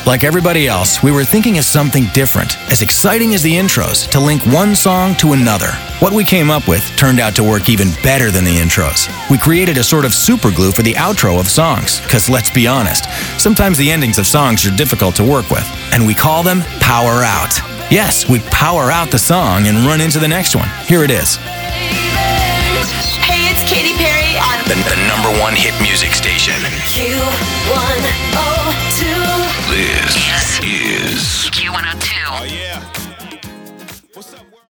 Like everybody else, we were thinking of something different, as exciting as the intros, to link one song to another. What we came up with turned out to work even better than the intros. We created a sort of superglue for the outro of songs, because let's be honest, sometimes the endings of songs are difficult to work with, and we call them Power Out. Yes, we power out the song and run into the next one. Here it is. Hey, it's Katy Perry on The number one hit music station. Q102. This is Q102. Oh, yeah.